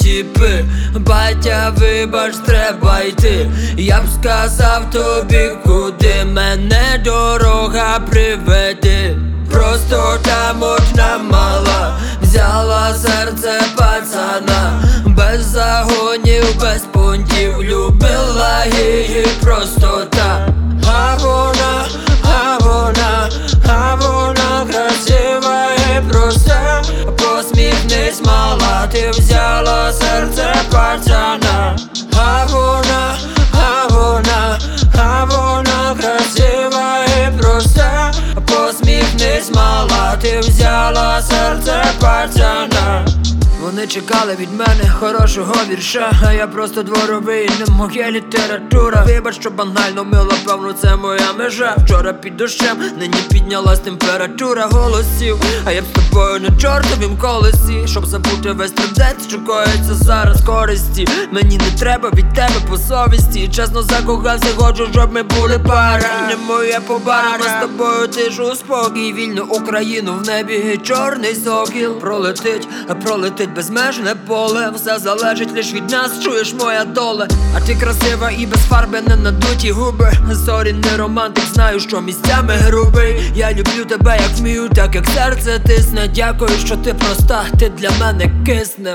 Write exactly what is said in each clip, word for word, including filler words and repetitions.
тіпи. Батя, вибач, треба йти. Я б сказав тобі, куди мене дорога приведе. Просто там одна мала взяла серце пацана, без загонів, без понтів, любила її просто так. А вона, а вона, а вона красива і проста. Посміхнись, мала, ти взяла серце пацана. А вона, а вона, а вона красива і проста. Посміхнись, мала, ти взяла серце пацана. Вони чекали від мене хорошого вірша, а я просто дворовий, не моя література. Вибач, що банально мила, певно, це моя межа. Вчора під дощем, нині піднялась температура голосів. А я б з тобою на чортовім колесі, щоб забути весь трудець, що коїться зараз користі. Мені не треба від тебе по совісті. Чесно закохався, хочу, щоб ми були пара. Не моє побара, ми з тобою тишу спокій. Вільну Україну в небі чорний сокіл. Пролетить, а пролетить безмежне поле. Все залежить лиш від нас, чуєш, моя доля. А ти красива і без фарби, не надуті губи. Сорі, не романтик, знаю, що місцями грубий. Я люблю тебе, як вмію, так як серце тисне. Дякую, що ти проста, ти для мене киснем.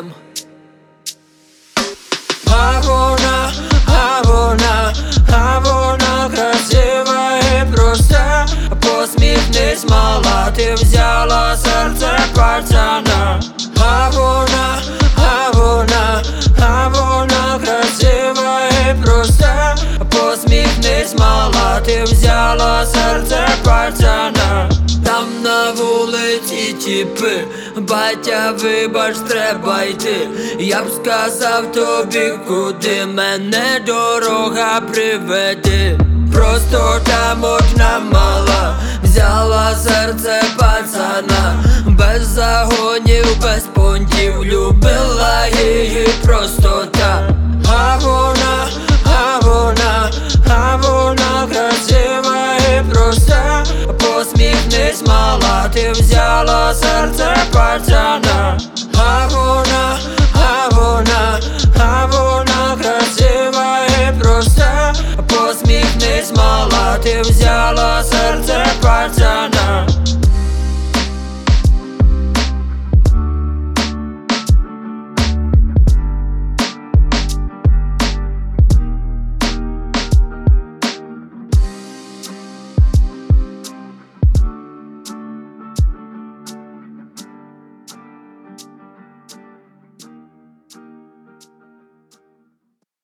А вона, а вона, а вона красива і проста. Посміхнись, мала, ти взяла серце пацана. А вона, а вона, а вона красива і проста. Посміхнись, мала, ти взяла серце пацана. Там на вулиці тіпи, батя, вибач, треба йти. Я б сказав тобі, куди мене дорога приведе. Просто там одна мала взяла серце пацана, без загонів, без понтів, любила її просто так. А вона, а вона, а вона красива і проста. Посміхнись, мала, ти взяла серце пацана. А вона, а вона, а вона красива і проста. Посміхнись, мала, ти взяла серце пацана.